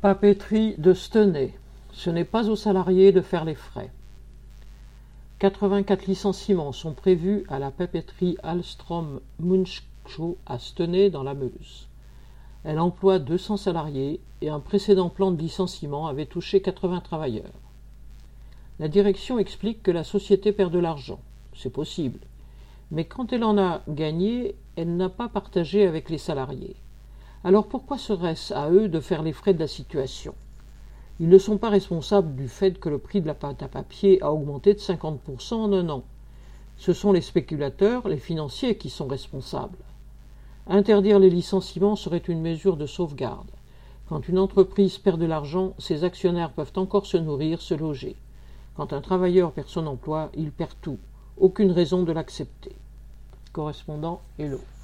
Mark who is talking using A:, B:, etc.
A: Papeterie de Stenay. Ce n'est pas aux salariés de faire les frais. 84 licenciements sont prévus à la papeterie Ahlstrom-Munksjö à Stenay dans la Meuse. Elle emploie 200 salariés et un précédent plan de licenciement avait touché 80 travailleurs. La direction explique que la société perd de l'argent. C'est possible. Mais quand elle en a gagné, elle n'a pas partagé avec les salariés. Alors pourquoi serait-ce à eux de faire les frais de la situation ? Ils ne sont pas responsables du fait que le prix de la pâte à papier a augmenté de 50% en un an. Ce sont les spéculateurs, les financiers qui sont responsables. Interdire les licenciements serait une mesure de sauvegarde. Quand une entreprise perd de l'argent, ses actionnaires peuvent encore se nourrir, se loger. Quand un travailleur perd son emploi, il perd tout. Aucune raison de l'accepter. Correspondant Hello.